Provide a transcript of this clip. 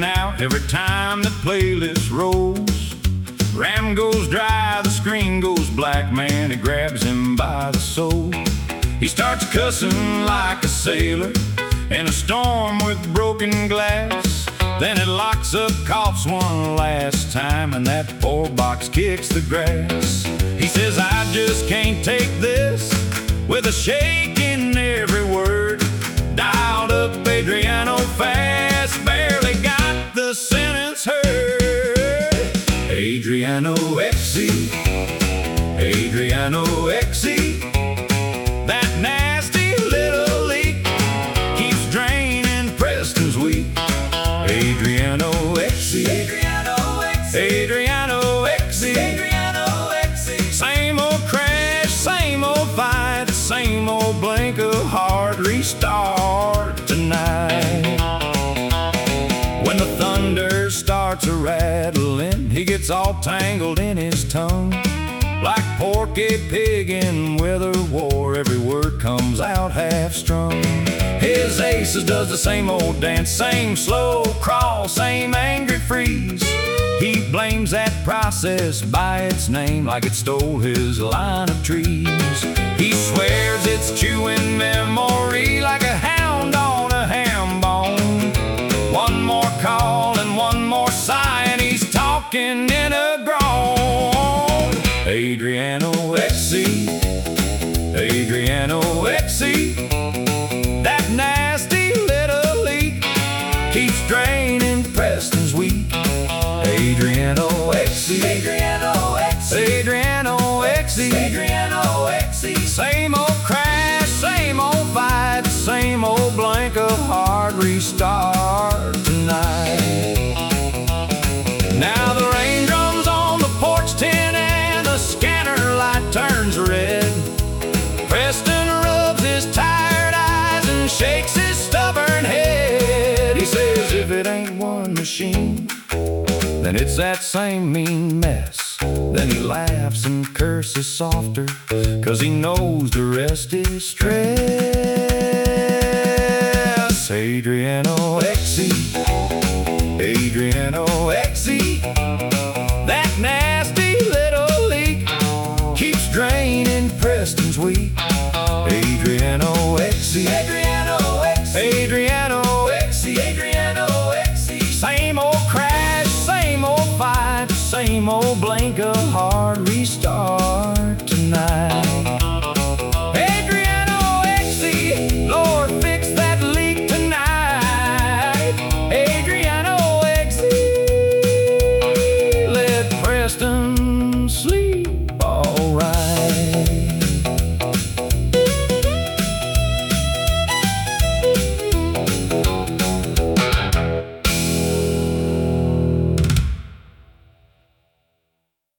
out every time the playlist rolls. Ram goes dry, the screen goes black, man, it grabs him by the soul. He starts cussing like a sailor in a storm with broken glass. Then it locks up, coughs one last time, and that poor box kicks the grass. He says, I just can't take this, with a shake in every word. Dialed up Adriano fast, barely got the sentence heard. Adriano XE, Adriano XE, that nasty little leak keeps draining Preston's wheat. Adriano XE, Adriano XE, Adriano XE, Adriano XE. Same old crash, same old fight, same old blink of hard restart tonight. When the thunder starts a-rattling, he gets all tangled in his tongue. Like Porky Pig in weather war, every word comes out half-strung. His aces does the same old dance, same slow crawl, same angry freeze. He blames that process by its name, like it stole his line of trees. He swears it's chewing memory like a hound on a ham bone. One more call and one more sigh, and he's talking in a groan. Adriano XE, Adriano XE, that nasty little leak keeps draining Preston's wheat. Adriano XE, Adriano XE, Adriano XE, Adriano XE. Same old crash, same old fight, same old blank of hard restart tonight. Now the rain drums on the porch tin and the scanner light turns red. Preston rubs his tired eyes and shakes his stubborn head. He says, if it ain't one machine, then it's that same mean mess. Then he laughs and curses softer, 'cause he knows the rest is stress. Adriano XE, Adriano XE, that nasty little leak keeps draining Preston's wheat. Adriano XE, Adriano XE, Adriano XE, Adriano XE. Same old crash, same old fight, same old blink of hard restart.